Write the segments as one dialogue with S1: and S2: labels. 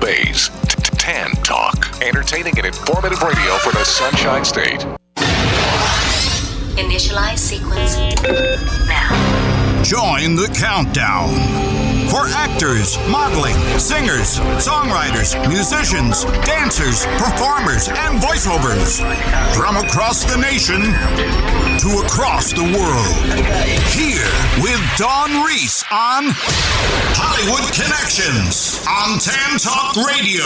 S1: Bay's Tan Talk. Entertaining and informative radio for the Sunshine State.
S2: Initialize sequence now.
S3: Join the countdown for actors, modeling, singers, songwriters, musicians, dancers, performers, and voiceovers from across the nation to across the world. Here with Dawn Reese on Hollywood Connections on Tan Talk Radio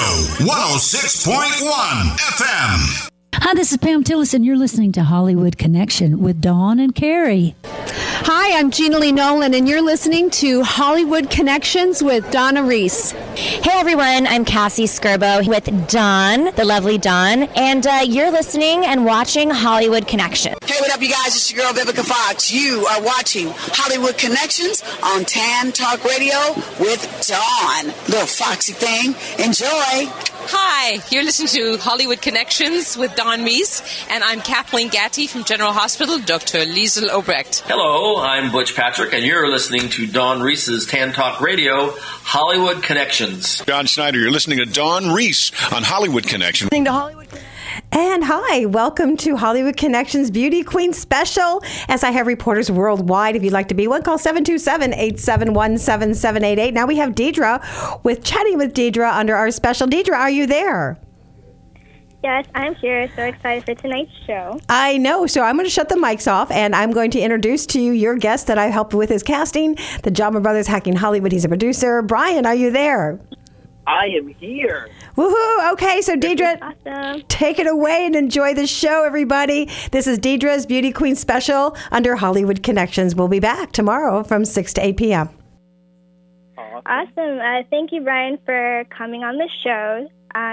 S3: 106.1 FM.
S4: Hi, this is Pam Tillis, and you're listening to Hollywood Connection with Dawn and Carrie.
S5: Hi, I'm Gina Lee Nolan, and you're listening to Hollywood Connections with Donna Reese.
S6: Hey, everyone. I'm Cassie Skirbo with Dawn, the lovely Dawn, and you're listening and watching Hollywood Connection.
S7: Hey, what up, you guys? It's your girl, Vivica Fox. You are watching Hollywood Connections on Tan Talk Radio with Dawn. Little foxy thing. Enjoy.
S8: Hi, you're listening to Hollywood Connections with Dawn Reese, and I'm Kathleen Gatty from General Hospital, Dr. Liesl Obrecht.
S9: Hello, I'm Butch Patrick, and you're listening to Dawn Reese's Tan Talk Radio, Hollywood Connections.
S1: John Schneider, you're listening to Dawn Reese on Hollywood Connection.
S10: And hi, welcome to Hollywood Connections Beauty Queen Special. As I have reporters worldwide, if you'd like to be one, call 727-871-7788. Now we have Deidre with Chatting with Deidre under our special. Deidre, are you there?
S11: Yes, I'm here. So excited for tonight's show.
S10: I know. So I'm going to shut the mics off, and I'm going to introduce to you your guest that I helped with his casting, the Jama Brothers Hacking Hollywood. He's a producer. Brian, are you there?
S12: I am here.
S10: Woohoo! Okay, so Deidre,
S11: Awesome.
S10: take it away and enjoy the show, everybody. This is Deidre's Beauty Queen Special under Hollywood Connections. We'll be back tomorrow from 6 to 8 p.m.
S11: Awesome. Thank you, Brian, for coming on the show.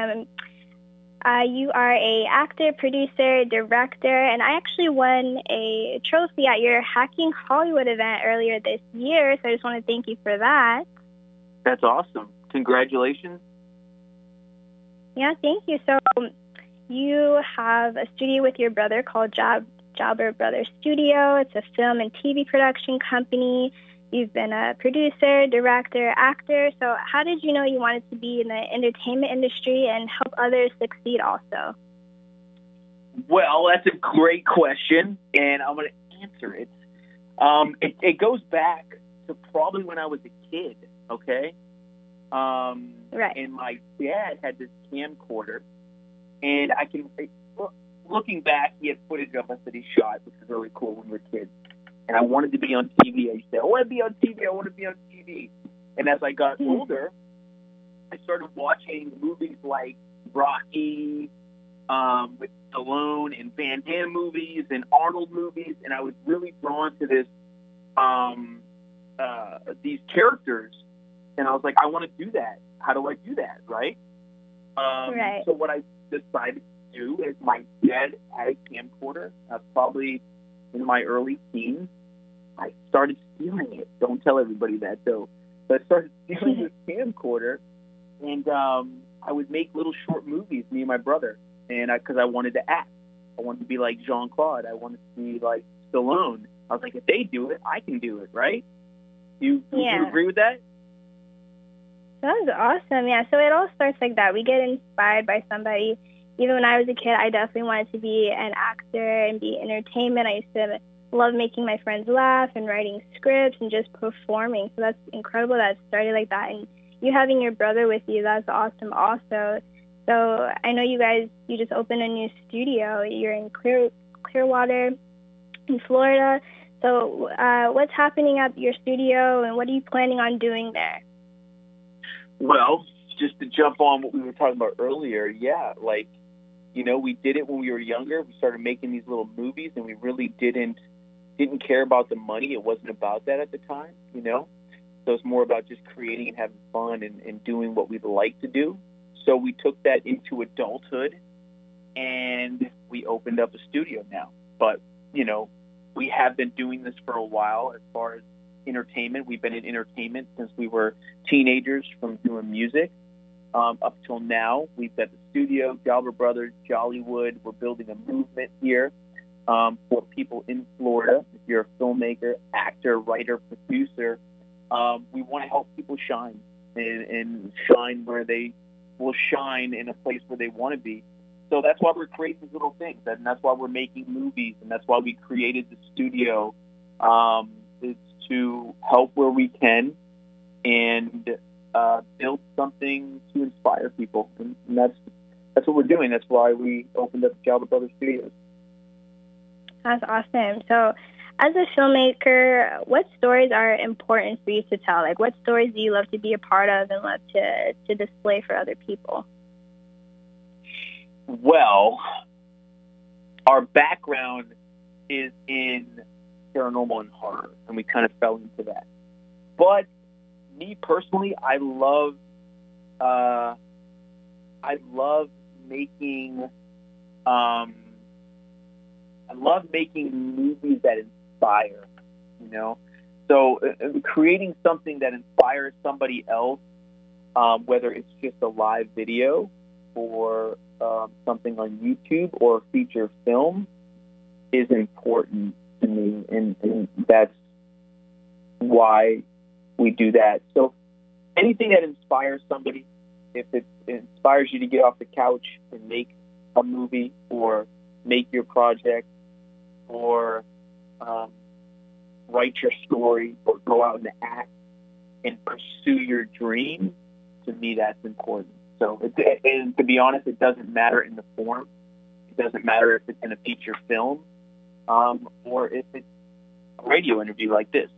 S11: You are a actor, producer, director, and I actually won a trophy at your Hacking Hollywood event earlier this year, so I just want to thank you for that.
S12: That's awesome. Congratulations.
S11: Yeah, thank you. So you have a studio with your brother called Jobber Brothers Studio. It's a film and TV production company. You've been a producer, director, actor. So how did you know you wanted to be in the entertainment industry and help others succeed also?
S12: Well, that's a great question, and I'm going to answer it. It goes back to probably when I was a kid, okay?
S11: Right.
S12: And my dad had this camcorder, and looking back, he had footage of us that he shot, which was really cool when we were kids. And I wanted to be on TV. I used to say, I want to be on TV. I want to be on TV. And as I got older, I started watching movies like Rocky, with Stallone, and Van Damme movies, and Arnold movies, and I was really drawn to these characters. And I was like, I want to do that. How do I do that, right?
S11: Right.
S12: So what I decided to do is my dad had a camcorder, probably in my early teens. I started stealing it. Don't tell everybody that, though. But I started stealing this camcorder, and I would make little short movies, me and my brother, and because I wanted to act. I wanted to be like Jean-Claude. I wanted to be like Stallone. I was like, if they do it, I can do it, right? You agree with that?
S11: That was awesome. Yeah, so it all starts like that. We get inspired by somebody. Even when I was a kid, I definitely wanted to be an actor and be entertainment. I used to love making my friends laugh and writing scripts and just performing. So that's incredible that it started like that. And you having your brother with you, that's awesome also. So I know you just opened a new studio. You're in Clearwater in Florida. So what's happening at your studio, and what are you planning on doing there?
S12: Well, just to jump on what we were talking about earlier, we did it when we were younger. We started making these little movies, and we really didn't care about the money. It wasn't about that at the time, So it's more about just creating and having fun and doing what we like to do. So we took that into adulthood, and we opened up a studio now. But, we have been doing this for a while as far as entertainment. We've been in entertainment since we were teenagers from doing music. Up till now, we've got the studio, Jobber Brothers, Jollywood. We're building a movement here for people in Florida. If you're a filmmaker, actor, writer, producer, we want to help people shine and shine where they will shine in a place where they want to be. So that's why we're creating these little things, and that's why we're making movies, and that's why we created the studio, is to help where we can and build something to inspire people. And that's what we're doing. That's why we opened up Jalbert Brothers Studios.
S11: That's awesome. So as a filmmaker, what stories are important for you to tell? Like, what stories do you love to be a part of and love to display for other people?
S12: Well, our background is in paranormal and horror, and we kind of fell into that. But me personally, I love making movies that inspire, you know. So creating something that inspires somebody else, whether it's just a live video or something on YouTube or a feature film, is important to me, and that's why we do that. So anything that inspires somebody, if it inspires you to get off the couch and make a movie or make your project or write your story or go out and act and pursue your dream, to me that's important. So, and to be honest, it doesn't matter in the form. It doesn't matter if it's in a feature film or if it's a radio interview like this.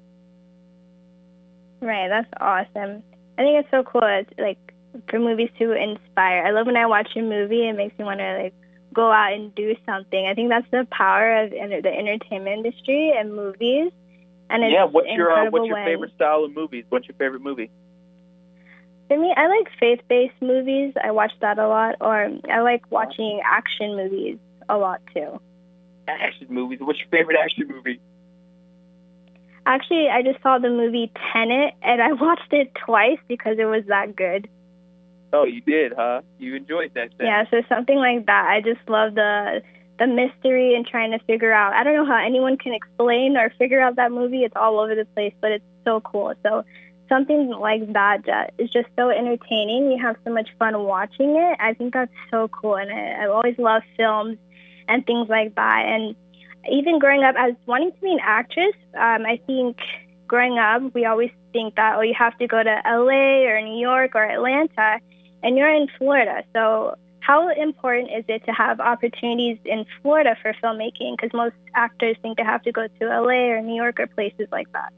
S11: Right, that's awesome. I think it's so cool. It's like for movies to inspire. I love when I watch a movie. It makes me want to like go out and do something. I think that's the power of the entertainment industry and movies. And it's
S12: what's your
S11: when,
S12: favorite style of movies? What's your favorite movie?
S11: For me, I like faith-based movies. I watch that a lot. Or I like watching action movies a lot too.
S12: Action movies. What's your favorite action movie?
S11: Actually, I just saw the movie Tenet, and I watched it twice because it was that good.
S12: Oh, you did, huh? You enjoyed that thing.
S11: Yeah, so something like that. I just love the mystery and trying to figure out. I don't know how anyone can explain or figure out that movie. It's all over the place, but it's so cool. So something like that is just so entertaining. You have so much fun watching it. I think that's so cool, and I always love films and things like that. And even growing up as wanting to be an actress, I think growing up, we always think that, you have to go to LA or New York or Atlanta, and you're in Florida. So how important is it to have opportunities in Florida for filmmaking? Because most actors think they have to go to LA or New York or places like that.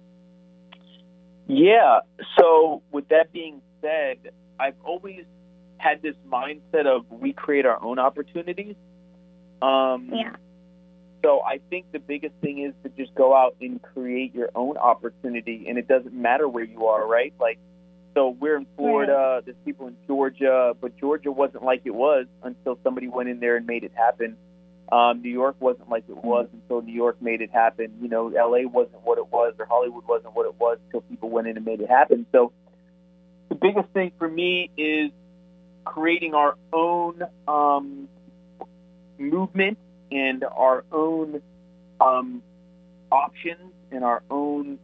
S12: Yeah. So with that being said, I've always had this mindset of we create our own opportunities.
S11: Yeah.
S12: So I think the biggest thing is to just go out and create your own opportunity, and it doesn't matter where you are, right? Like, so we're in Florida, there's people in Georgia, but Georgia wasn't like it was until somebody went in there and made it happen. New York wasn't like it was until New York made it happen. You know, LA wasn't what it was, or Hollywood wasn't what it was until people went in and made it happen. So the biggest thing for me is creating our own movement and our own options and our own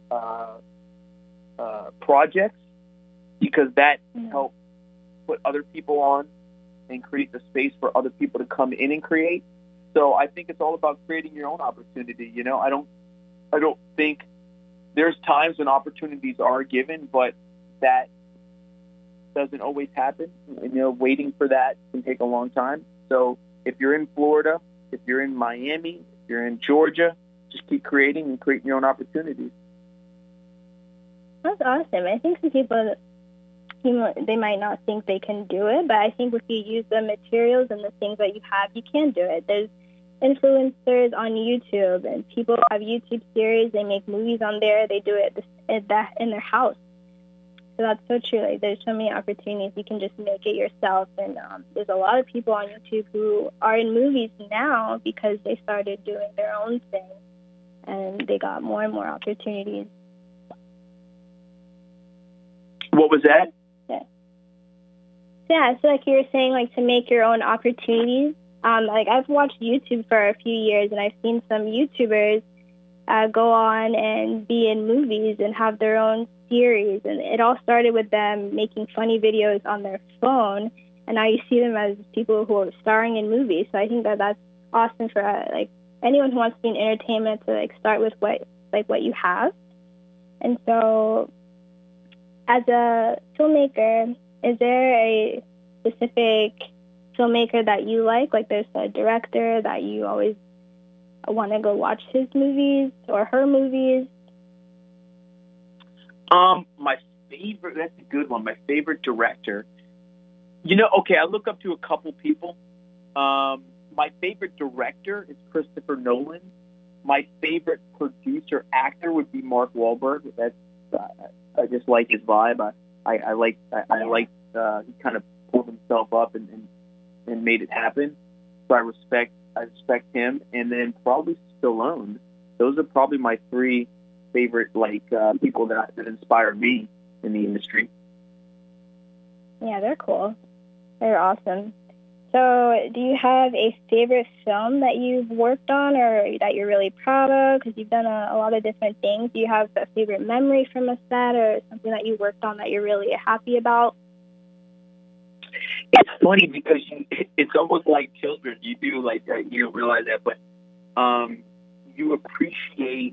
S12: projects, because that helps put other people on and create the space for other people to come in and create. So I think it's all about creating your own opportunity. You know, I don't think there's times when opportunities are given, but that doesn't always happen. You know, waiting for that can take a long time. So if you're in Florida, if you're in Miami, if you're in Georgia, just keep creating and creating your own opportunities.
S11: That's awesome. I think some people, they might not think they can do it, but I think if you use the materials and the things that you have, you can do it. There's influencers on YouTube, and people have YouTube series. They make movies on there. They do it in their house. So that's so true. Like, there's so many opportunities. You can just make it yourself. And there's a lot of people on YouTube who are in movies now because they started doing their own thing, and they got more and more opportunities.
S12: What was that?
S11: Yeah, so like you were saying, like to make your own opportunities. Like I've watched YouTube for a few years, and I've seen some YouTubers go on and be in movies and have their own series, and it all started with them making funny videos on their phone, and now you see them as people who are starring in movies. So I think that that's awesome for like anyone who wants to be in entertainment to like start with what you have. And so, as a filmmaker, is there a specific filmmaker that you like there's a director that you always want to go watch his movies or her movies?
S12: My favorite, that's a good one. My favorite director, okay, I look up to a couple people. My favorite director is Christopher Nolan. My favorite producer actor would be Mark Wahlberg. That's I just like his vibe. I like he kind of pulled himself up and made it happen. So I respect him. And then probably Stallone. Those are probably my three favorite people that inspire me in the industry.
S11: Yeah, they're cool. They're awesome. So do you have a favorite film that you've worked on or that you're really proud of? Because you've done a lot of different things. Do you have a favorite memory from a set or something that you worked on that you're really happy about?
S12: It's funny because it's almost like children. You do you don't realize that, but you appreciate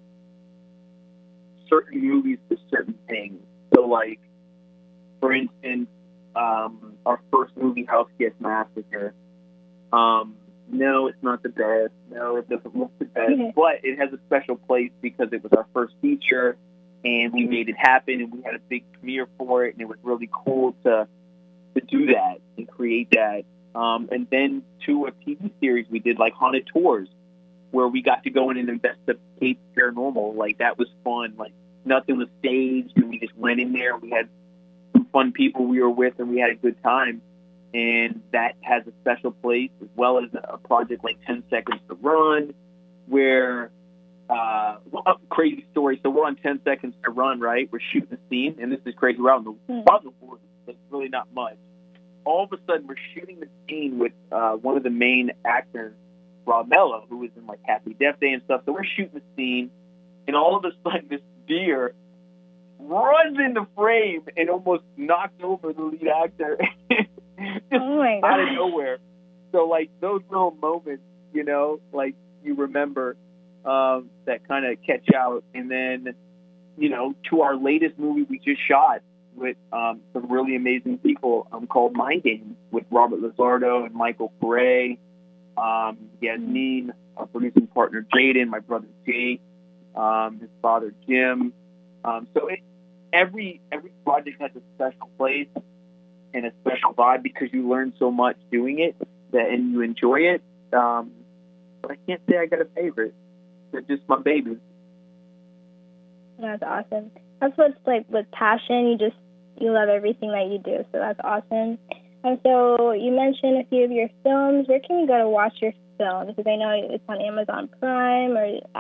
S12: certain movies for certain things. So, for instance, our first movie, House Guest Massacre. No, it's not the best. No, it doesn't look the best. Mm-hmm. But it has a special place because it was our first feature, and we made it happen, and we had a big premiere for it, and it was really cool to do that and create that. And then to a TV series we did, Haunted Tours, where we got to go in and investigate paranormal. That was fun. Nothing was staged, and we just went in there. We had some fun people we were with, and we had a good time. And that has a special place, as well as a project like 10 Seconds to Run, where, crazy story. So we're on 10 Seconds to Run, right? We're shooting a scene, and this is crazy. We're out in the woods. It's really not much. All of a sudden, we're shooting the scene with one of the main actors, Rob Mello, who was in Happy Death Day and stuff. So we're shooting the scene, and all of a sudden, this deer runs into frame and almost knocks over the lead actor.
S11: Oh my God.
S12: Out of nowhere. So those little moments, you remember that kind of catch out. And then, to our latest movie we just shot with some really amazing people called Mind Games with Robert Lizardo and Michael Pere, Yasmin, our producing partner Jaden, my brother Jake, his father Jim. So every project has a special place and a special vibe because you learn so much doing it and you enjoy it. But I can't say I got a favorite. They're just my babies.
S11: That's awesome. That's what's with passion. You love everything that you do. So that's awesome. And so you mentioned a few of your films. Where can we go to watch your films? Because I know it's on Amazon Prime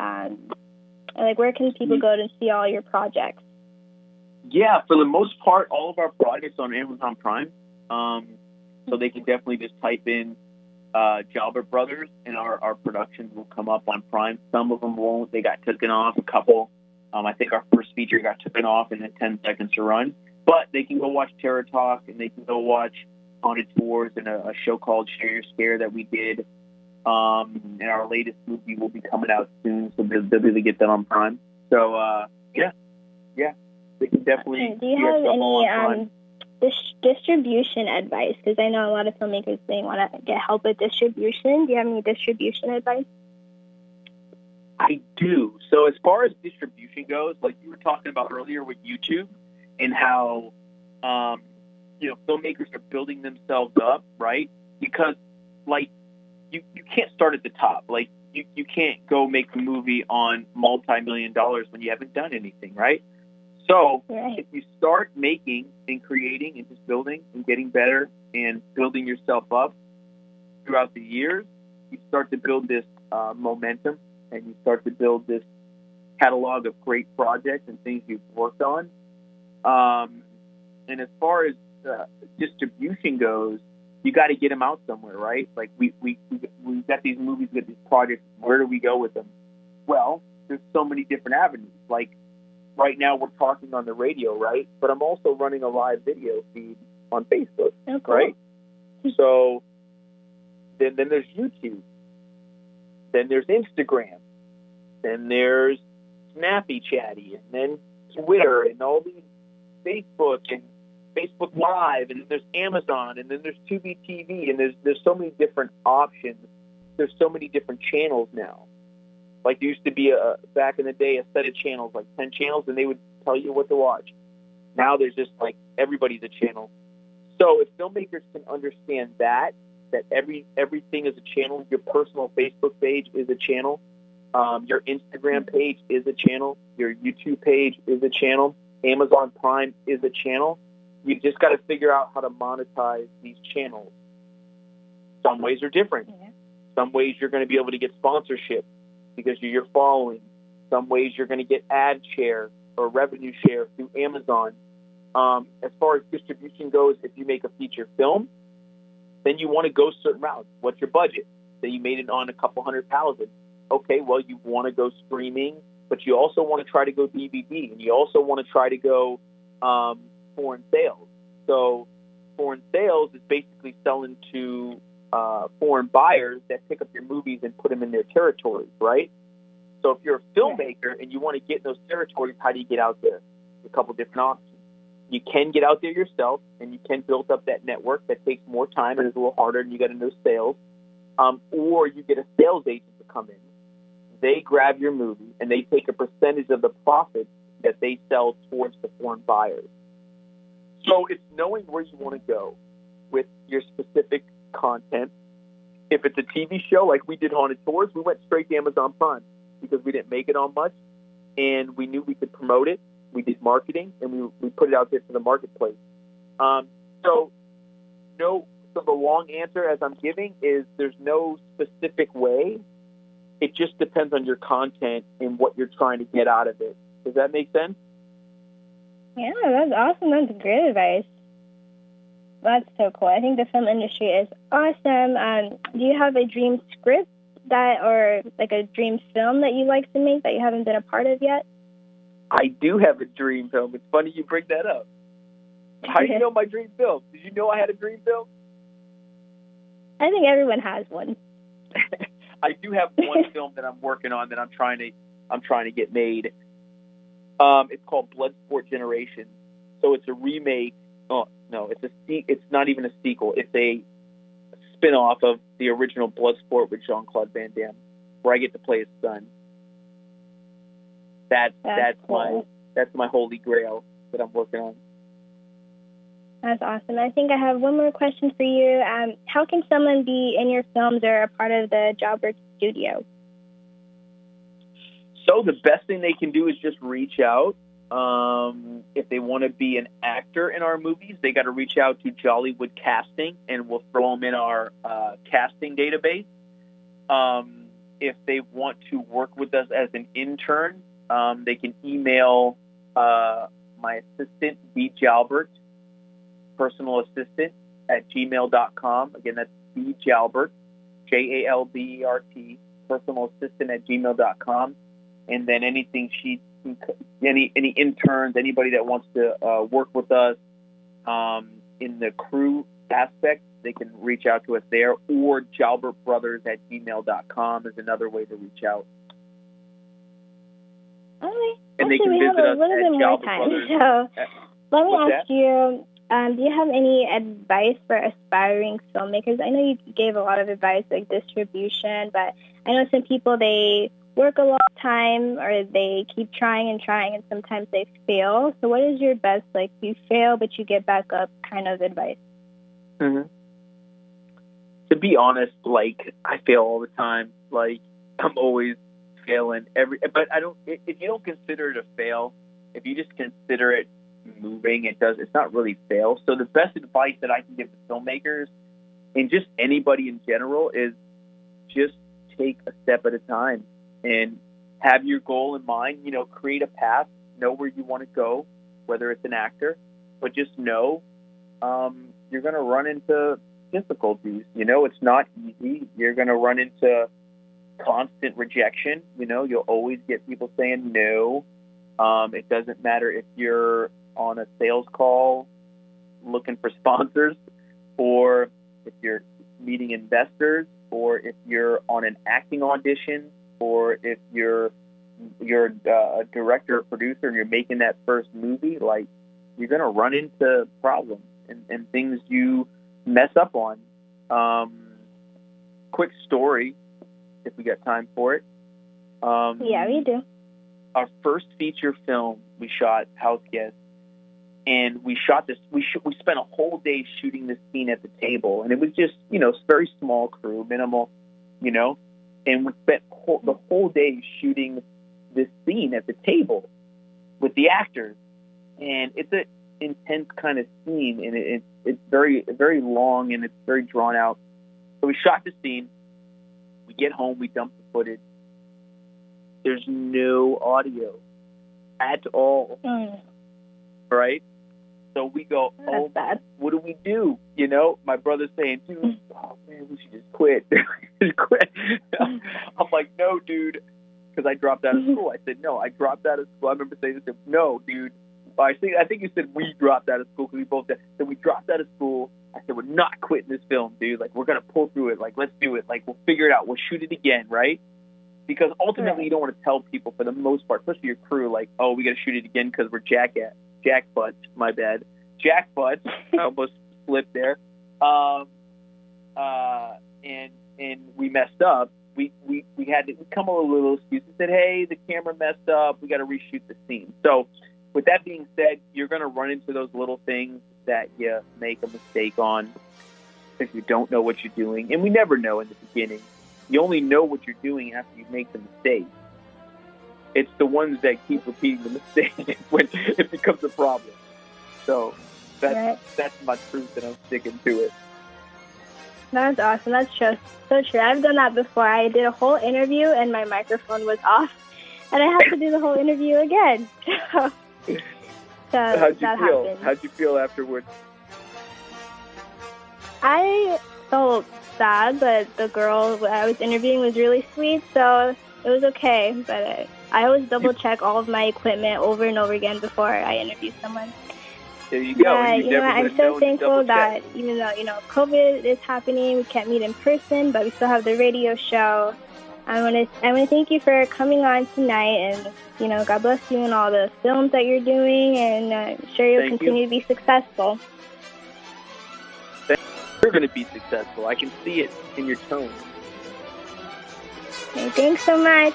S11: or where can people go to see all your projects?
S12: Yeah, for the most part, all of our projects on Amazon Prime. So they can definitely just type in Jalbert Brothers, and our productions will come up on Prime. Some of them won't. They got taken off. A couple. I think our first feature got taken off in 10 Seconds to Run. But they can go watch Terror Talk, and they can go watch Haunted Tours and a show called Share Your Scare that we did. And our latest movie will be coming out soon, so they'll be able to get that on Prime. So, yeah. They can definitely.
S11: Do you have any distribution advice? Because I know a lot of filmmakers, they want to get help with distribution. Do you have any distribution advice?
S12: I do. So as far as distribution goes, like you were talking about earlier with YouTube and how, filmmakers are building themselves up, right? Because, you can't start at the top. You can't go make a movie on multi-million dollars when you haven't done anything, right? So if you start making and creating and just building and getting better and building yourself up throughout the years, you start to build this momentum, and you start to build this catalog of great projects and things you've worked on. And as far as distribution goes, you got to get them out somewhere, right? We've got these movies, we've got these projects. Where do we go with them? Well, there's so many different avenues. Like right now we're talking on the radio, right? But I'm also running a live video feed on Facebook, right? So then there's YouTube. Then there's Instagram. Then there's Snappy Chatty, and then Twitter, and all these Facebook and Facebook Live, and then there's Amazon, and then there's Tubi TV, and there's so many different options. There's so many different channels now. Like there used to be back in the day a set of channels, like 10 channels, and they would tell you what to watch. Now there's just like everybody's a channel. So if filmmakers can understand that everything is a channel, your personal Facebook page is a channel, your Instagram page is a channel, your YouTube page is a channel, Amazon Prime is a channel. You just got to figure out how to monetize these channels. Some ways are different. Yeah. Some ways you're going to be able to get sponsorship because of your following. Some ways you're going to get ad share or revenue share through Amazon. As far as distribution goes, if you make a feature film, then you want to go certain routes. What's your budget? Say you made it on a couple $100,000. Okay, well, you want to go streaming, but you also want to try to go DVD, and you also want to try to go foreign sales. So foreign sales is basically selling to foreign buyers that pick up your movies and put them in their territories, right? So if you're a filmmaker and you want to get in those territories, how do you get out there? A couple different options. You can get out there yourself, and you can build up that network. That takes more time and is a little harder, and you got to know sales. Or you get a sales agent to come in. They grab your movie, and they take a percentage of the profit that they sell towards the foreign buyers. So it's knowing where you want to go with your specific content. If it's a TV show like we did Haunted Tours, we went straight to Amazon Prime because we didn't make it on much, and we knew we could promote it. We did marketing, and we put it out there to the marketplace. So the long answer, as I'm giving, is there's no specific way. It just depends on your content and what you're trying to get out of it. Does that make sense?
S11: Yeah, that's awesome. That's great advice. That's so cool. I think the film industry is awesome. Do you have a dream script or like a dream film that you like to make that you haven't been a part of yet?
S12: I do have a dream film. It's funny you bring that up. How do you know my dream film? Did you know I had a dream film?
S11: I think everyone has one.
S12: I do have one film that I'm working on that I'm trying to get made. It's called Bloodsport Generations. So it's a remake. Oh no, it's not even a sequel. It's a spin-off of the original Bloodsport with Jean-Claude Van Damme, where I get to play his son. That's cool. That's my holy grail that I'm working on.
S11: That's awesome. I think I have one more question for you. How can someone be in your films or a part of the Jalbert studio?
S12: So the best thing they can do is just reach out. If they want to be an actor in our movies, they got to reach out to Jollywood Casting, and we'll throw them in our casting database. If they want to work with us as an intern, they can email my assistant, B. Jalbert, personal assistant at gmail.com. Again, that's B. Jalbert, Jalbert, personal assistant at gmail.com. And then any interns, anybody that wants to work with us in the crew aspect, they can reach out to us there. Or jalbertbrothers at gmail.com is another way to reach out.
S11: Okay.
S12: And
S11: actually,
S12: they can visit us at Jalbert Brothers.
S11: So let me ask you, do you have any advice for aspiring filmmakers? I know you gave a lot of advice like distribution, but I know some people, they work a long time or they keep trying and sometimes they fail. So what is your best, like, you fail but you get back up kind of advice?
S12: Mm-hmm. To be honest, like, I fail all the time. Like, I'm always failing but I don't, if you don't consider it a fail, if you just consider it moving, it's not really fail. So the best advice that I can give to filmmakers and just anybody in general is just take a step at a time and have your goal in mind. Create a path, know where you want to go, whether it's an actor, but just know you're going to run into difficulties. It's not easy. You're going to run into constant rejection. You'll always get people saying no. It doesn't matter if you're on a sales call looking for sponsors, or if you're meeting investors, or if you're on an acting audition, or if you're a director or producer and you're making that first movie. Like, you're going to run into problems and things you mess up on. Quick story, if we got time for it.
S11: Yeah, we do.
S12: Our first feature film we shot, House Guest, and we shot this. We spent a whole day shooting this scene at the table, and it was just, very small crew, minimal, and we spent the whole day shooting this scene at the table with the actors, and it's an intense kind of scene, and it's very, very long, and it's very drawn out. So we shot the scene. We get home, we dump the footage. There's no audio at all. Right? So we go,
S11: bad.
S12: What do we do? My brother's saying, dude, oh man, we should just quit. Just quit. I'm like, no, dude, because I dropped out of school. I said, no, I dropped out of school. I remember saying this, no, dude. I think you said we dropped out of school because we both did. So we dropped out of school. I said, we're not quitting this film, dude. Like, we're going to pull through it. Like, let's do it. Like, we'll figure it out. We'll shoot it again, right? Because ultimately, you don't want to tell people, for the most part, especially your crew, like, oh, we got to shoot it again because we're jackbutts. My bad. Jackbutts. I almost slipped there. And we messed up. We had to come up with a little excuse and said, hey, the camera messed up. We got to reshoot the scene. So with that being said, you're going to run into those little things that you make a mistake on if you don't know what you're doing. And we never know in the beginning. You only know what you're doing after you make the mistake. It's the ones that keep repeating the mistake when it becomes a problem. So that's my truth, and I'm sticking to it.
S11: That's awesome. That's just so true. I've done that before. I did a whole interview, and my microphone was off, and I had to do the whole interview again.
S12: How'd you feel?
S11: Happened.
S12: How'd you feel afterwards?
S11: I felt sad, but the girl I was interviewing was really sweet, so it was okay. But I always double check all of my equipment over and over again before I interview someone.
S12: There you go.
S11: I'm so thankful that even though COVID is happening, we can't meet in person, but we still have the radio show. I want to thank you for coming on tonight, and God bless you and all the films that you're doing, and I'm sure you'll continue to be successful.
S12: You're going to be successful. I can see it in your tone.
S11: Okay, thanks so much.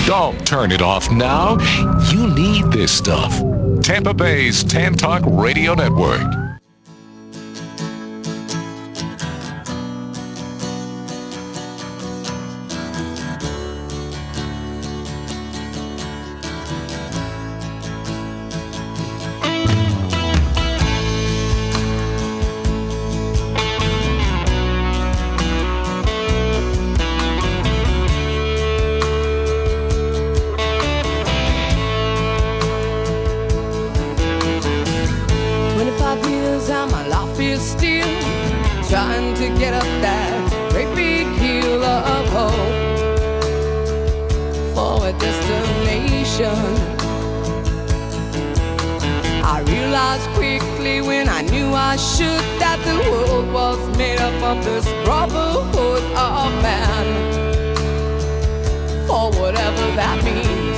S1: Don't turn it off now. You need this stuff. Tampa Bay's Tan Talk Radio Network.
S13: Trying to get up that great big hill of hope for a destination. I realized quickly when I knew I should that the world was made up of this brotherhood of man, for whatever that means.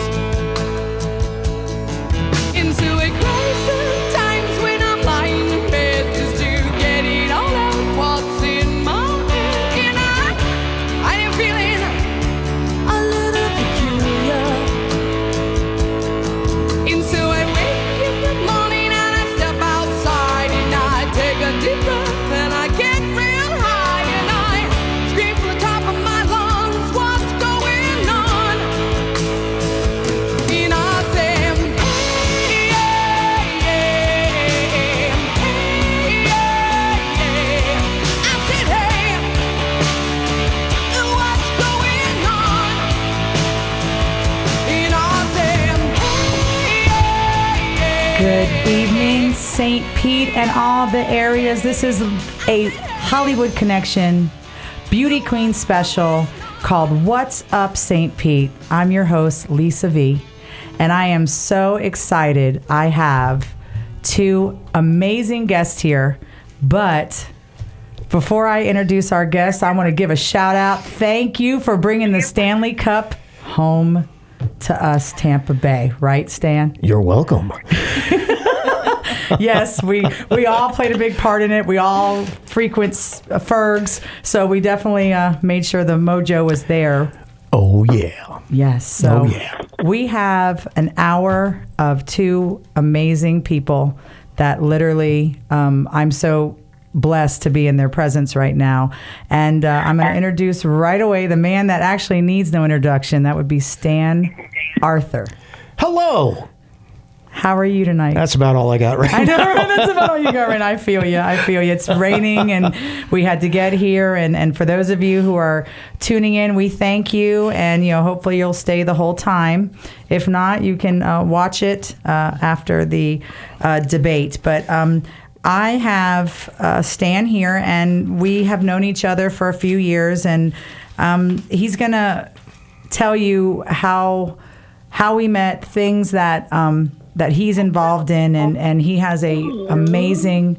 S13: Into a crisis times when I'm lying in bed just to get it all out. What's in my head? And I am feeling a little peculiar. And so I wake in the morning and I step outside and I take a deep breath and I get real high and I scream from the top of my lungs, what's going on? And I say, hey, yeah, yeah, hey, yeah, yeah. I said, hey, what's going on? And I said, hey, yeah, yeah.
S4: Good evening, St. Pete and all the areas. This is a Hollywood Connection Beauty Queen special called What's Up, St. Pete. I'm your host, Lisa V, and I am so excited. I have two amazing guests here, but before I introduce our guests, I want to give a shout out. Thank you for bringing the Stanley Cup home to us, Tampa Bay. Right, Stan?
S14: You're welcome.
S4: Yes, we all played a big part in it. We all frequent Fergs, so we definitely made sure the mojo was there.
S14: Oh, yeah.
S4: Yes. So
S14: oh, yeah.
S4: We have an hour of two amazing people that literally I'm so blessed to be in their presence right now. And I'm going to introduce right away the man that actually needs no introduction. That would be Stan Arthur.
S14: Hello.
S4: How are you tonight?
S14: That's about all I got right now.
S4: I know, that's about all you got right now. I feel you. It's raining and we had to get here. And for those of you who are tuning in, we thank you. And, hopefully you'll stay the whole time. If not, you can watch it after the debate. But I have Stan here, and we have known each other for a few years. And he's going to tell you how we met, things that he's involved in, and he has a amazing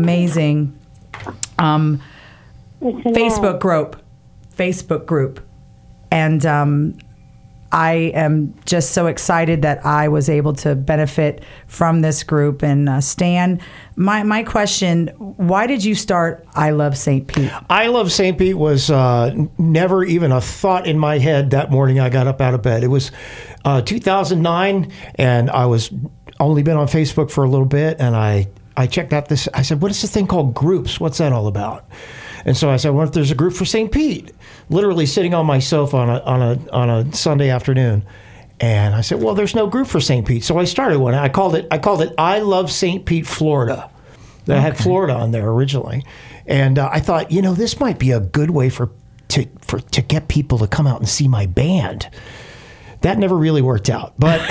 S4: Facebook group, and I am just so excited that I was able to benefit from this group. And Stan, my question: why did you start I Love St. Pete?
S14: I Love St. Pete was never even a thought in my head that morning I got up out of bed. It was 2009, and I was only been on Facebook for a little bit, and I checked out this. I said, what is this thing called groups? What's that all about? And so I said, what if there's a group for St. Pete? Literally sitting on my sofa on a Sunday afternoon. And I said, well, there's no group for St. Pete. So I started one. I called it I Love St. Pete, Florida. I had Florida on there originally. And I thought, this might be a good way to get people to come out and see my band. That never really worked out.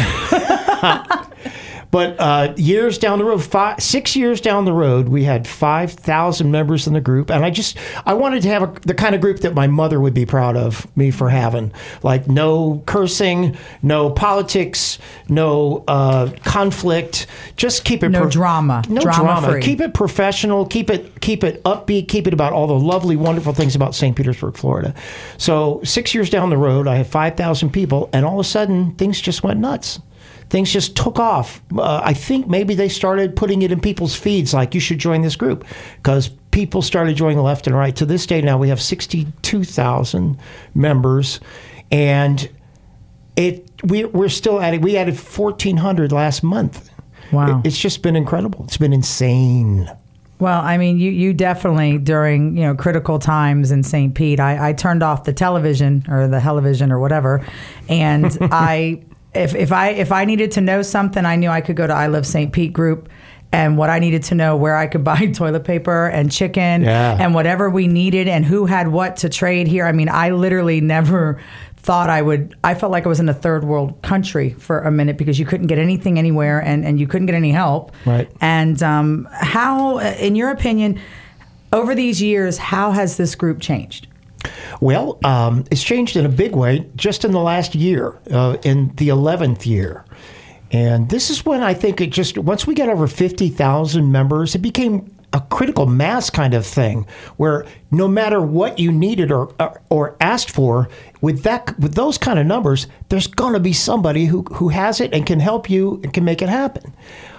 S14: But years down the road, 6 years down the road, we had 5,000 members in the group. And I wanted to have the kind of group that my mother would be proud of me for having. Like no cursing, no politics, no conflict. Just keep it...
S4: No drama.
S14: No drama. Free. Keep it professional. Keep it upbeat. Keep it about all the lovely, wonderful things about St. Petersburg, Florida. So 6 years down the road, I had 5,000 people. And all of a sudden, things just went nuts. Things just took off. I think maybe they started putting it in people's feeds like, you should join this group, because people started joining left and right. To this day now, we have 62,000 members. And We're still adding. We added 1,400 last month.
S4: Wow.
S14: It's just been incredible. It's been insane.
S4: Well, I mean, you definitely, during, critical times in St. Pete, I turned off the television or the television or whatever. And if I needed to know something, I knew I could go to I Love St. Pete group, and what I needed to know, where I could buy toilet paper and chicken and whatever we needed and who had what to trade here. I mean, I literally never thought I felt like I was in a third world country for a minute because you couldn't get anything anywhere and you couldn't get any help.
S14: Right.
S4: And how, in your opinion, over these years, how has this group changed?
S14: Well, it's changed in a big way just in the last year, in the 11th year. And this is when I think once we got over 50,000 members, it became a critical mass kind of thing where no matter what you needed or asked for, with those kind of numbers, there's going to be somebody who has it and can help you and can make it happen.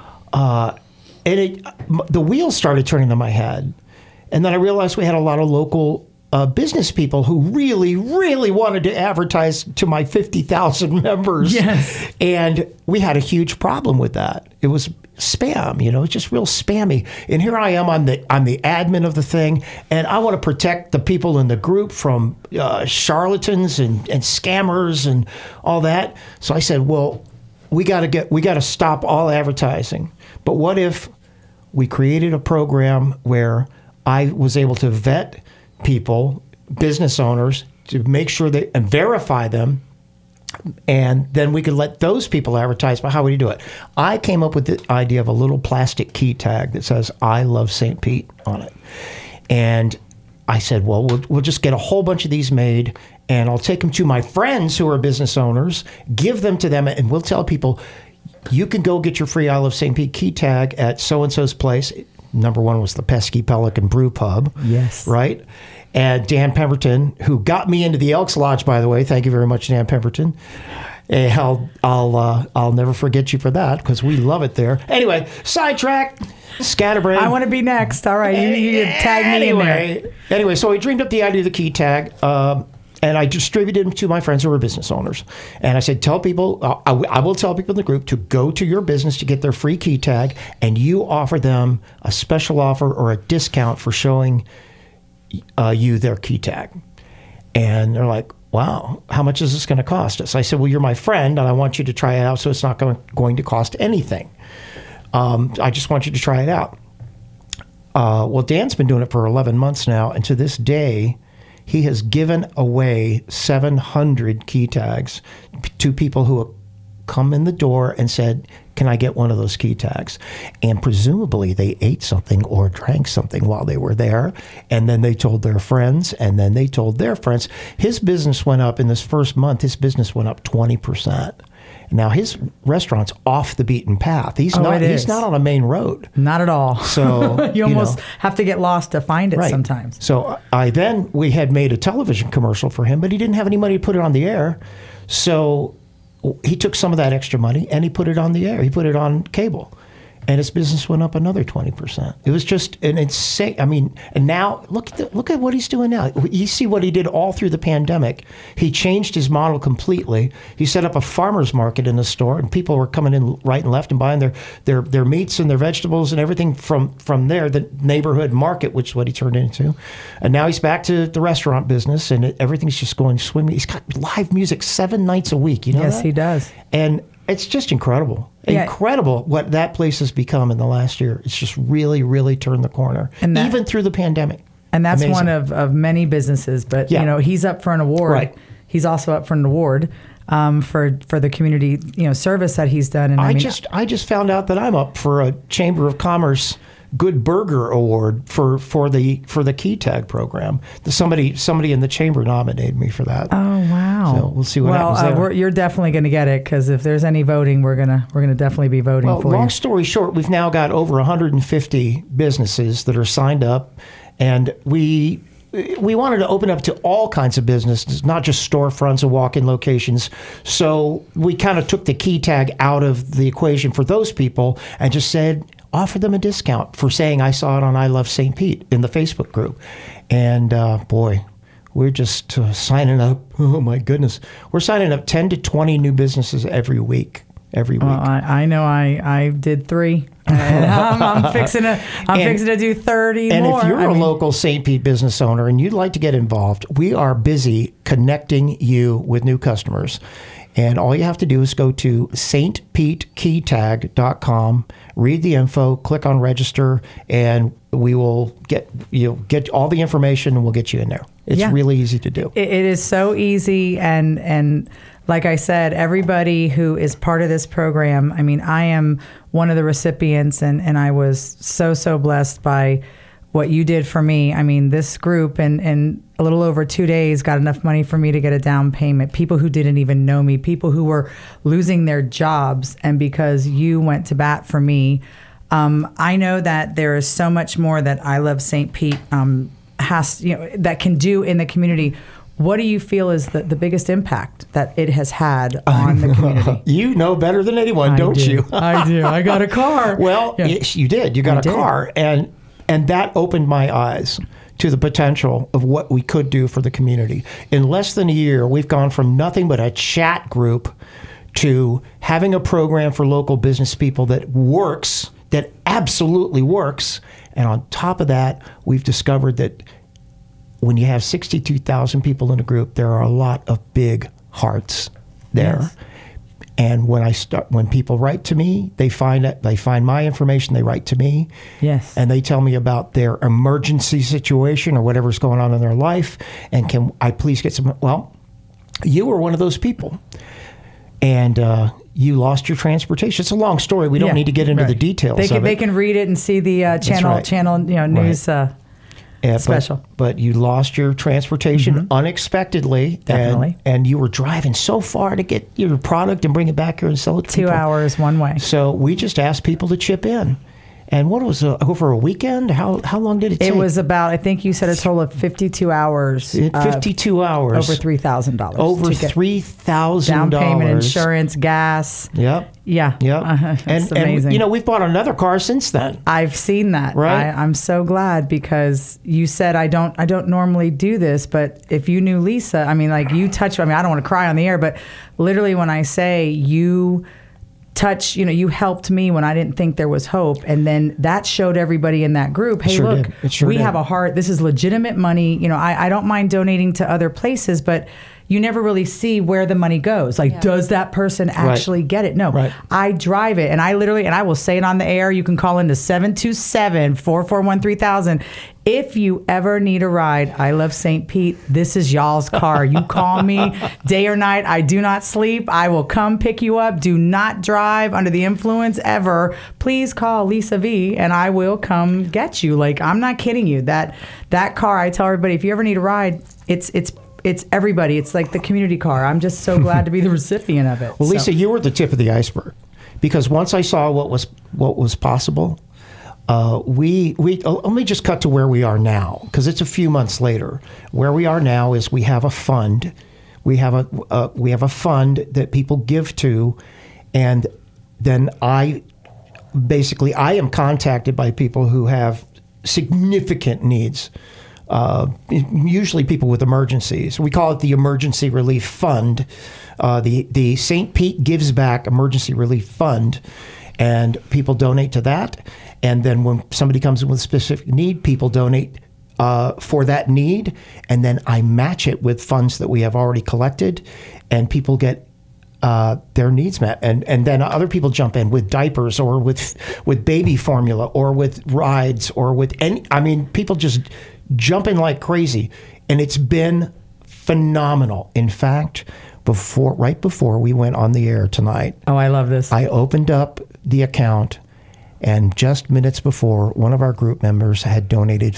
S14: The wheels started turning in my head. And then I realized we had a lot of local business people who really, really wanted to advertise to my 50,000 members.
S4: Yes.
S14: And we had a huge problem with that. It was spam, it's just real spammy. And here I am, I'm the admin of the thing, and I want to protect the people in the group from charlatans and scammers and all that. So I said, well, we got to stop all advertising. But what if we created a program where I was able to vet people, business owners, to make sure and verify them, and then we could let those people advertise. But how would you do it? I came up with the idea of a little plastic key tag that says I Love St. Pete on it. And I said, well, we'll just get a whole bunch of these made, and I'll take them to my friends who are business owners, give them to them, and we'll tell people, you can go get your free I Love St. Pete key tag at so-and-so's place. Number one was the Pesky Pelican Brew Pub.
S4: Yes.
S14: Right? And Dan Pemberton, who got me into the Elks Lodge, by the way. Thank you very much, Dan Pemberton. And I'll never forget you for that because we love it there. Anyway, sidetrack, scatterbrain.
S4: I want to be next. All right, you tag me in there.
S14: Anyway, so I dreamed up the idea of the key tag. And I distributed them to my friends who were business owners. And I said, tell people, I will tell people in the group to go to your business to get their free key tag, and you offer them a special offer or a discount for showing you their key tag. And they're like, wow, how much is this going to cost us? I said, well, you're my friend, and I want you to try it out, so it's not going to cost anything. I just want you to try it out. Well, Dan's been doing it for 11 months now, and to this day, he has given away 700 key tags to people who have come in the door and said, can I get one of those key tags? And presumably they ate something or drank something while they were there. And then they told their friends, and then they told their friends. His business went up in this first month. His business went up 20%. Now his restaurant's off the beaten path. He's not on a main road.
S4: Not at all.
S14: So
S4: you almost have to get lost to find it sometimes.
S14: So we had made a television commercial for him, but he didn't have any money to put it on the air. So he took some of that extra money and he put it on the air. He put it on cable. And his business went up another 20%. It was just an insane. I mean, and now look at what he's doing now. You see what he did all through the pandemic. He changed his model completely. He set up a farmer's market in the store, and people were coming in right and left and buying their meats and their vegetables and everything from there. The neighborhood market, which is what he turned into. And now he's back to the restaurant business, and everything's just going swimming. He's got live music 7 nights a week. You know
S4: Yes,
S14: that?
S4: he does.
S14: And it's just incredible.
S4: Yeah.
S14: Incredible what that place has become in the last year. It's just really, really turned the corner, even through the pandemic.
S4: And that's
S14: Amazing.
S4: one of many businesses. But, he's up for an award.
S14: Right.
S4: He's also up for an award for the community, service that he's done. And
S14: I just found out that I'm up for a Chamber of Commerce Good Burger Award for the key tag program. Somebody in the chamber nominated me for that.
S4: Oh wow!
S14: So we'll see what happens there.
S4: You're definitely going to get it, because if there's any voting, we're gonna definitely be voting for you.
S14: Long story short, we've now got over 150 businesses that are signed up, and we wanted to open up to all kinds of businesses, not just storefronts and walk-in locations. So we kind of took the key tag out of the equation for those people and just said, offer them a discount for saying I saw it on I Love St. Pete in the Facebook group. And boy, we're just signing up. Oh my goodness, we're signing up 10 to 20 new businesses every week. Well,
S4: I know I did 3. And I'm fixing to do 30
S14: and
S4: more.
S14: And if you're a local St. Pete business owner and you'd like to get involved, we are busy connecting you with new customers. And all you have to do is go to stpetekeytag.com, read the info, click on register, and we will get all the information and we'll get you in there. It's really easy to do.
S4: It is so easy, and like I said, everybody who is part of this program, I mean, I am one of the recipients, and I was so blessed by what you did for me. I mean, this group in a little over 2 days got enough money for me to get a down payment. People who didn't even know me, people who were losing their jobs, and because you went to bat for me, I know that there is so much more that I Love St. Pete that can do in the community. What do you feel is the biggest impact that it has had on the community?
S14: You know better than anyone, don't you?
S4: I do. I got a car.
S14: Well, yes, you did. You got a car. And that opened my eyes to the potential of what we could do for the community. In less than a year, we've gone from nothing but a chat group to having a program for local business people that works, that absolutely works. And on top of that, we've discovered that when you have 62,000 people in a group, there are a lot of big hearts there. Yes. And when people write to me, they find my information, they write to me.
S4: Yes.
S14: And they tell me about their emergency situation or whatever's going on in their life. And can I please get some? Well, you were one of those people. And you lost your transportation. It's a long story. We don't need to get into the details.
S4: They can read it and see the channel news.
S14: Right.
S4: Special.
S14: But you lost your transportation unexpectedly.
S4: Definitely.
S14: And you were driving so far to get your product and bring it back here and sell it to
S4: 2 hours one way.
S14: So we just asked people to chip in. And what was over a weekend? How long did it take?
S4: It was about, I think you said a total of 52 hours.
S14: 52 hours.
S4: Over $3,000.
S14: Over $3,000.
S4: Down payment, insurance, gas.
S14: Yep.
S4: Yeah.
S14: Yep.
S4: It's amazing.
S14: And, we've bought another car since then.
S4: I've seen that.
S14: Right.
S4: I'm so glad because you said I don't normally do this, but if you knew Lisa, I mean, like you touched, I mean, I don't want to cry on the air, but literally when I say you you helped me when I didn't think there was hope. And then that showed everybody in that group, hey, look, we have a heart. This is legitimate money. I don't mind donating to other places, but you never really see where the money goes. Like, does that person actually get it? No, I drive it. And I will say it on the air. You can call into 727-441-3000. If you ever need a ride, I Love St. Pete, this is y'all's car. You call me day or night. I do not sleep. I will come pick you up. Do not drive under the influence ever. Please call Lisa V and I will come get you. Like, I'm not kidding you. That car, I tell everybody, if you ever need a ride, it's everybody. It's like the community car. I'm just so glad to be the recipient of it.
S14: Well, Lisa, you were the tip of the iceberg, because once I saw what was possible, let me just cut to where we are now, because it's a few months later. Where we are now is we have a fund. We have a fund that people give to, and then I am contacted by people who have significant needs. Usually people with emergencies. We call it the Emergency Relief Fund, the St. Pete Gives Back Emergency Relief Fund, and people donate to that. And then when somebody comes in with a specific need, people donate for that need, and then I match it with funds that we have already collected, and people get their needs met, and then other people jump in with diapers or with baby formula or with rides or with people just jump in like crazy, and it's been phenomenal. In fact, right before we went on the air tonight,
S4: I love this.
S14: I opened up the account, and just minutes before, one of our group members had donated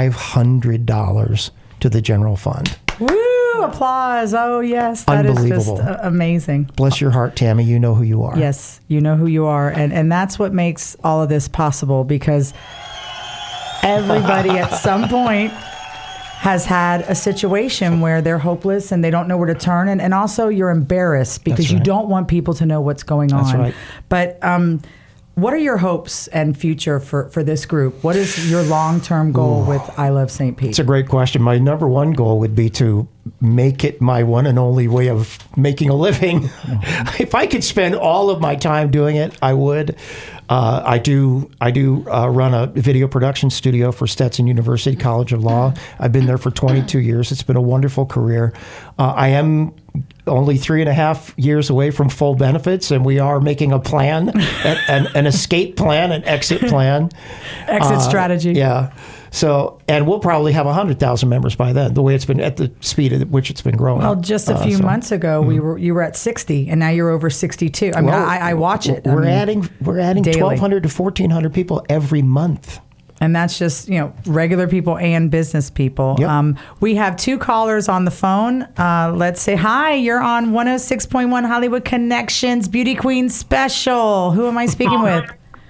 S14: $500 to the general fund.
S4: Woo! Applause. Oh, yes. That
S14: Unbelievable.
S4: is just amazing.
S14: Bless your heart, Tammy. You know who you are.
S4: Yes, you know who you are. And that's what makes all of this possible, because everybody at some point has had a situation where they're hopeless and they don't know where to turn. And also you're embarrassed because you don't want people to know what's going on.
S14: That's right.
S4: But what are your hopes and future for this group? What is your long-term goal with I Love St. Pete?
S14: It's a great question. My number one goal would be to make it my one and only way of making a living. If I could spend all of my time doing it, I would. I do run a video production studio for Stetson University College of Law. I've been there for 22 years. It's been a wonderful career. I am only 3.5 years away from full benefits, and we are making a plan, an escape plan, an exit plan.
S4: Exit strategy.
S14: Yeah. So, and we'll probably have 100,000 members by then, the way it's been, at the speed at which it's been growing.
S4: Well, just a few months ago, you were at 60, and now you're over 62. I mean, I watch it.
S14: We're adding
S4: daily.
S14: 1,200 to 1,400 people every month.
S4: And that's just, regular people and business people.
S14: Yep.
S4: We have 2 callers on the phone. Let's say, hi, you're on 106.1 Hollywood Connections Beauty Queen Special. Who am I speaking with?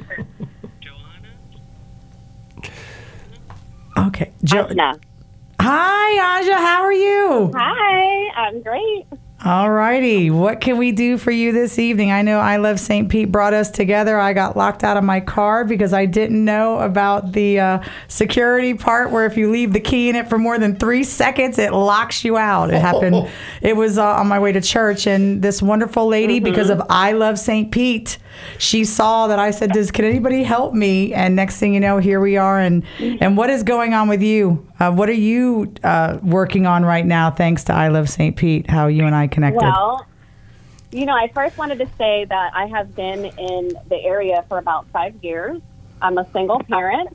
S4: Okay.
S15: Ajna.
S4: Hi, Aja. How are you?
S15: Hi, I'm great.
S4: All righty. What can we do for you this evening? I know I Love St. Pete brought us together. I got locked out of my car because I didn't know about the security part where if you leave the key in it for more than 3 seconds, it locks you out. It happened. It was on my way to church, and this wonderful lady, because of I Love St. Pete, she saw that I said, can anybody help me? And next thing you know, here we are. And what is going on with you? What are you working on right now, thanks to I Love St. Pete, how you and I connected?
S15: Well, I first wanted to say that I have been in the area for about 5 years. I'm a single parent.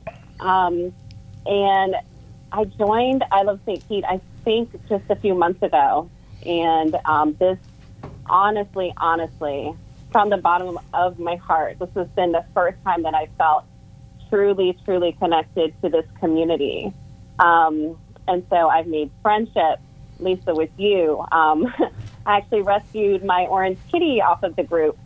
S15: And I joined I Love St. Pete, I think, just a few months ago. And this, honestly, from the bottom of my heart, this has been the first time that I felt truly, truly connected to this community. And so I've made friendships, Lisa, with you. I actually rescued my orange kitty off of the group.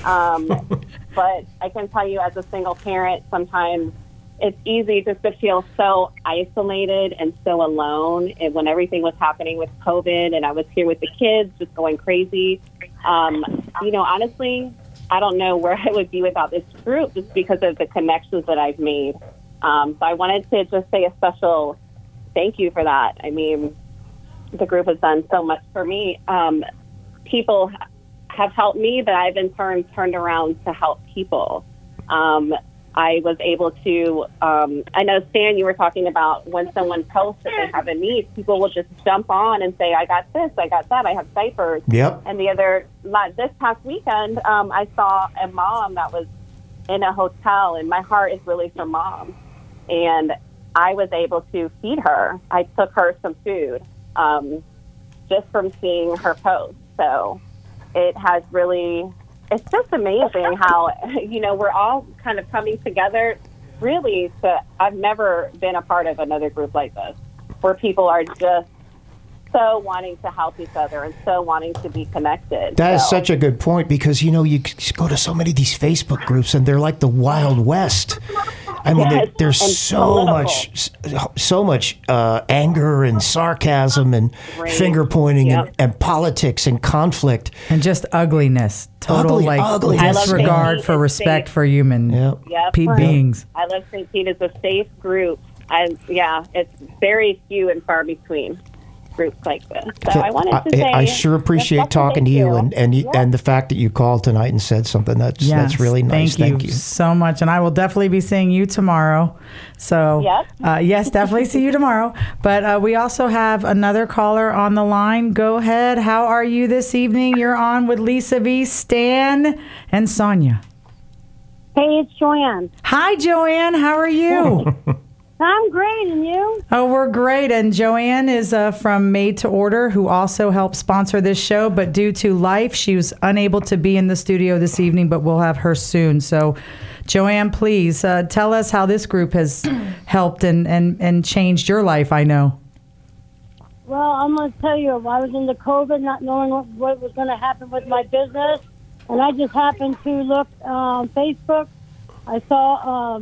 S15: But I can tell you, as a single parent, sometimes it's easy just to feel so isolated and so alone. And when everything was happening with COVID and I was here with the kids just going crazy, honestly, I don't know where I would be without this group just because of the connections that I've made. So I wanted to just say a special thank you for that. I mean, the group has done so much for me. People have helped me that I've in turn turned around to help people. I was able to, I know, Stan, you were talking about when someone posts that they have a need, people will just jump on and say, I got this, I got that, I have diapers.
S14: Yep.
S15: And this past weekend, I saw a mom that was in a hotel, and my heart is really for moms. And I was able to feed her. I took her some food just from seeing her post. So it has really... It's just amazing how, we're all kind of coming together, really. I've never been a part of another group like this, where people are just so wanting to help each other and so wanting to be connected.
S14: That is such a good point, because, you go to so many of these Facebook groups, and they're like the Wild West. I mean,
S15: Yes,
S14: there's so much anger and sarcasm and finger pointing and politics and conflict
S4: and just ugliness, total disregard for respect for human beings.
S15: I Love St. Pete is a safe group, and it's very few and far between groups like this. So I wanted to say,
S14: I sure appreciate talking to you and the fact that you called tonight and said something. That's really nice.
S4: Thank you so much. And I will definitely be seeing you tomorrow. So yes, definitely see you tomorrow. But we also have another caller on the line. Go ahead. How are you this evening? You're on with Lisa V, Stan, and Sonia.
S16: Hey, it's Joanne.
S4: Hi, Joanne. How are you?
S16: I'm great, and you?
S4: Oh, we're great. And Joanne is from Made to Order, who also helped sponsor this show. But due to life, she was unable to be in the studio this evening, but we'll have her soon. So, Joanne, please tell us how this group has helped and changed your life, I know.
S16: Well, I'm going to tell you, I was into COVID, not knowing what was going to happen with my business. And I just happened to look on Facebook. I saw...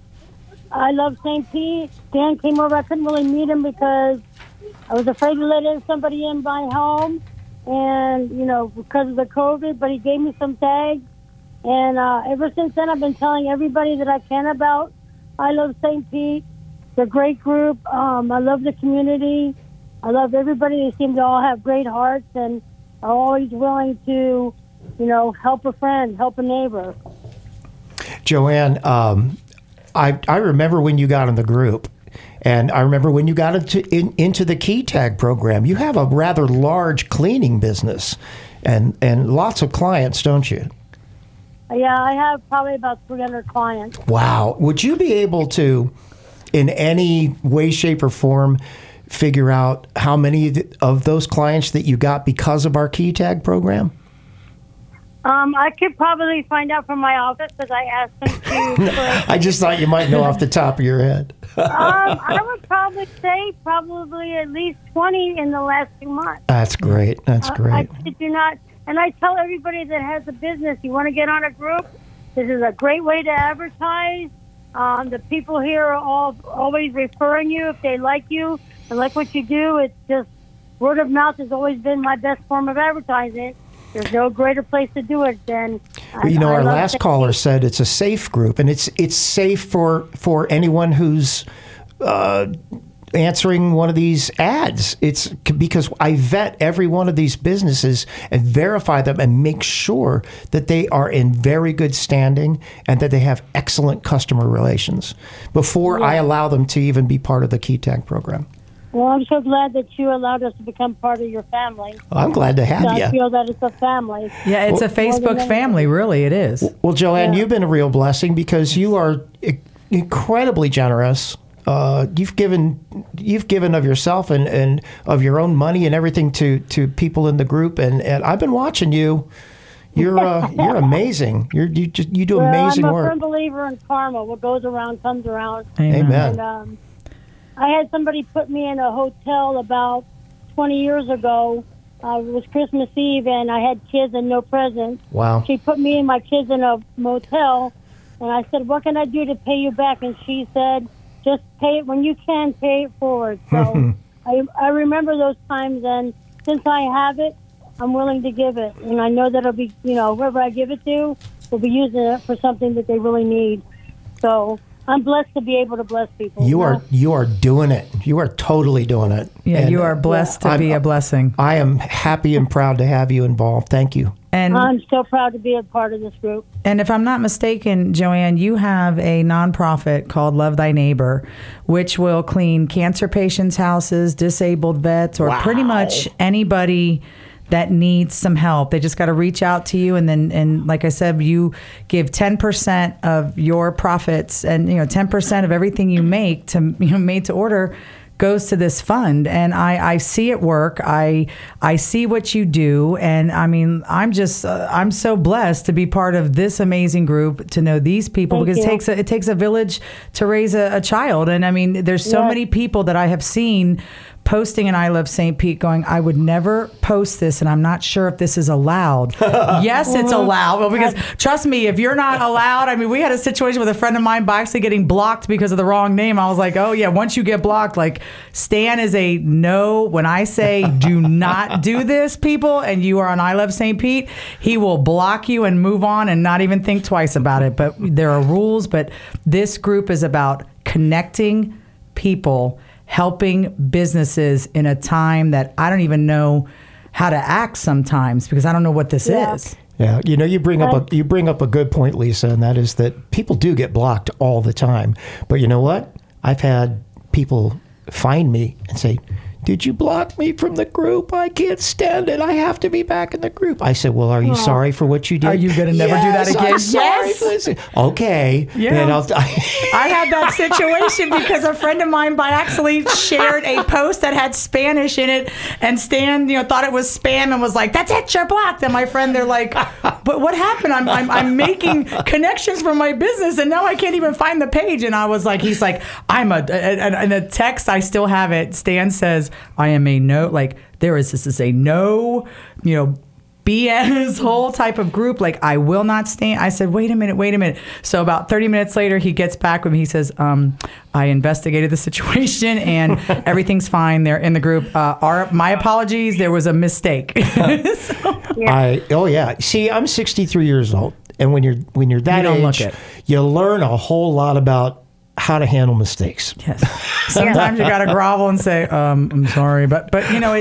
S16: I Love St. Pete. Stan came over. I couldn't really meet him because I was afraid to let somebody in my home, and because of the COVID. But he gave me some tags, And ever since then, I've been telling everybody that I can about I Love St. Pete. It's a great group. I love the community. I love everybody. They seem to all have great hearts and are always willing to, help a friend, help a neighbor.
S14: Joanne, I remember when you got in the group, and I remember when you got into the Key Tag program. You have a rather large cleaning business and lots of clients, don't you?
S16: Yeah, I have probably about 300 clients.
S14: Wow. Would you be able to, in any way, shape, or form, figure out how many of those clients that you got because of our Key Tag program?
S16: I could probably find out from my office because I asked them to.
S14: I just thought you might know off the top of your head.
S16: I would probably say at least 20 in the last 2 months.
S14: That's great. That's great.
S16: I kid you not. And I tell everybody that has a business, you want to get on a group, this is a great way to advertise. The people here are always referring you if they like you and like what you do. It's just word of mouth has always been my best form of advertising. There's no greater place to do it than.
S14: Our last caller said it's a safe group, and it's safe for anyone who's answering one of these ads. It's because I vet every one of these businesses and verify them and make sure that they are in very good standing and that they have excellent customer relations before I allow them to even be part of the Key Tag program.
S16: Well, I'm so glad that you allowed us to become part of your family.
S14: I'm glad to have you.
S16: I feel that it's a family.
S4: Yeah, it's a Facebook family, really, it is.
S14: Well, Joanne, you've been a real blessing because you are incredibly generous. You've given of yourself and of your own money and everything to people in the group, and I've been watching you. You're amazing. You do amazing
S16: I'm a
S14: work.
S16: firm believer in karma. What goes around comes around.
S14: Amen.
S16: And, I had somebody put me in a hotel about 20 years ago. It was Christmas Eve, and I had kids and no presents.
S14: Wow.
S16: She put me and my kids in a motel, and I said, what can I do to pay you back? And she said, just pay it when you can, pay it forward. So I remember those times, and since I have it, I'm willing to give it. And I know that it'll be, whoever I give it to will be using it for something that they really need. So I'm blessed to be able to bless people.
S14: You are doing it. You are totally doing it.
S4: Yeah, and you are blessed to be a blessing.
S14: I am happy and proud to have you involved. Thank you.
S4: And
S16: I'm so proud to be a part of this group.
S4: And if I'm not mistaken, Joanne, you have a nonprofit called Love Thy Neighbor, which will clean cancer patients' houses, disabled vets, or pretty much anybody that needs some help. They just got to reach out to you, and like I said, you give 10% of your profits, and 10% of everything you make to made to order goes to this fund. And I see it work. I see what you do, and I mean, I'm so blessed to be part of this amazing group, to know these people. Because it takes a village to raise a child. And I mean, there's so many people that I have seen posting an I Love St. Pete going, I would never post this, and I'm not sure if this is allowed. Yes, it's allowed. Well, because trust me, if you're not allowed, I mean, we had a situation with a friend of mine by actually getting blocked because of the wrong name. I was like, oh yeah, once you get blocked, like Stan is a no. When I say do not do this, people, and you are on I Love St. Pete, he will block you and move on and not even think twice about it. But there are rules, but this group is about connecting people, helping businesses in a time that I don't even know how to act sometimes, because I don't know what this is.
S14: Yeah, you bring up a good point, Lisa, and that is that people do get blocked all the time. But you know what? I've had people find me and say, did you block me from the group? I can't stand it. I have to be back in the group. I said, well, are you sorry for what you did?
S4: Are you going to never do that again?
S14: I'm sorry for this. Okay.
S4: Yeah.
S14: Then
S4: I had that situation because a friend of mine by accident shared a post that had Spanish in it, and Stan, thought it was spam and was like, that's it, you're blocked. And my friend, they're like, but what happened? I'm making connections for my business, and now I can't even find the page. And I was like, he's like, in a text, I still have it. Stan says, I am a no, like this is a no, BS whole type of group. Like, I will not stand. I said, wait a minute. So about 30 minutes later, he gets back with me. He says, I investigated the situation and everything's fine. They're in the group. My apologies. There was a mistake.
S14: See, I'm 63 years old. And when you're that
S4: You don't look
S14: age,
S4: it.
S14: you learn a whole lot about how to handle mistakes.
S4: Yes. Sometimes you got to grovel and say, "I'm sorry," but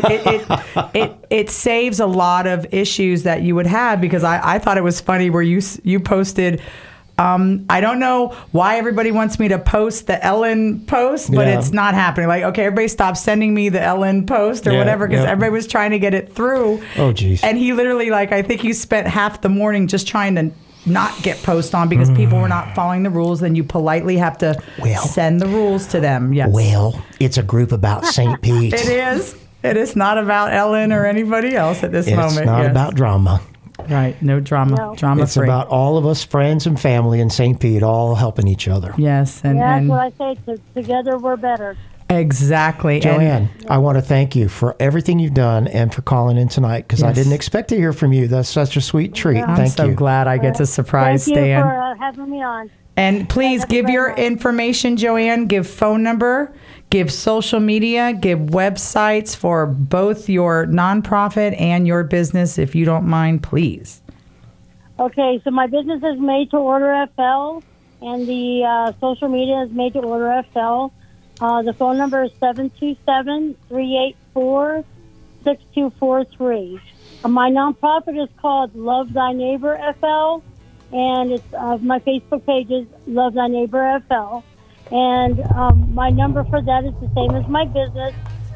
S4: it saves a lot of issues that you would have, because I thought it was funny where you posted. I don't know why everybody wants me to post the Ellen post, but it's not happening. Like, okay, everybody stop sending me the Ellen post or whatever, because everybody was trying to get it through.
S14: Oh, geez.
S4: And he literally, like, I think you spent half the morning just trying to not get post on because people were not following the rules. Then you politely have to send the rules to them. Yes.
S14: Well, it's a group about St. Pete.
S4: It is. It is not about Ellen or anybody else at this moment.
S14: It's not about drama.
S4: Right. No drama.
S16: No.
S4: Drama
S14: It's
S4: free.
S14: about all of us, friends and family in St. Pete, all helping each other.
S4: Yes.
S16: That's
S4: And
S16: what I say. Together we're better.
S4: exactly.
S14: Joanne, I want to thank you for everything you've done and for calling in tonight, because I
S4: Yes.
S14: didn't expect to hear from you. That's such a sweet treat.
S4: I'm
S14: Thank
S4: so
S14: you.
S4: glad I get to surprise
S16: Thank you
S4: Stan.
S16: for having me on.
S4: And please
S16: Thank you
S4: give
S16: very
S4: your
S16: much.
S4: information, Joanne. Give phone number, give social media, give websites for both your nonprofit and your business, if you don't mind, please.
S16: Okay, so my business is Made to Order FL, and the social media is Made to Order FL. The phone number is 727-384-6243. My nonprofit is called Love Thy Neighbor FL, and it's my Facebook page is Love Thy Neighbor FL. And my number for that is the same as my business,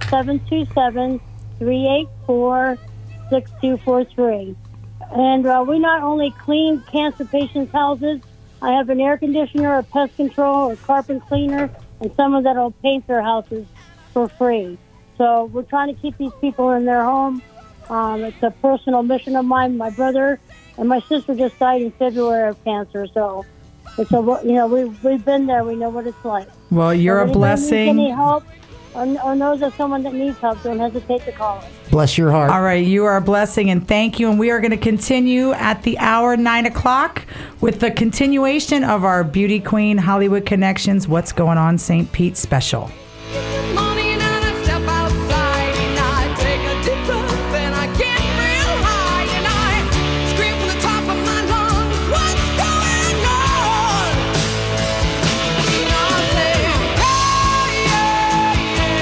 S16: 727-384-6243. And we not only clean cancer patients' houses, I have an air conditioner, a pest control, a carpet cleaner, and someone that will paint their houses for free. So we're trying to keep these people in their home. It's a personal mission of mine. My brother and my sister just died in February of cancer. So it's we've been there. We know what it's like.
S4: Well, you're
S16: So
S4: a
S16: if anybody needs
S4: blessing.
S16: any help or knows of someone that needs help, don't hesitate to call us.
S14: Bless your heart.
S4: All right, you are a blessing, and thank you. And we are going to continue at the hour 9 o'clock with the continuation of our Beauty Queen Hollywood Connections What's Going On St. Pete special.
S13: Morning and I step outside and I take a deep breath and I get real high and I scream from the top of my lungs, what's going on? And I say, hey, yeah,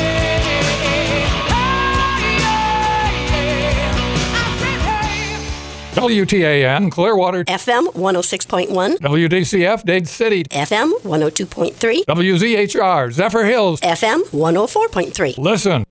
S13: yeah, hey, yeah. I said, hey.
S17: WTAN Clearwater,
S18: FM 106.1,
S17: WDCF Dade City,
S18: FM 102.3,
S17: WZHR Zephyr Hills.
S18: FM 104.3.
S17: Listen.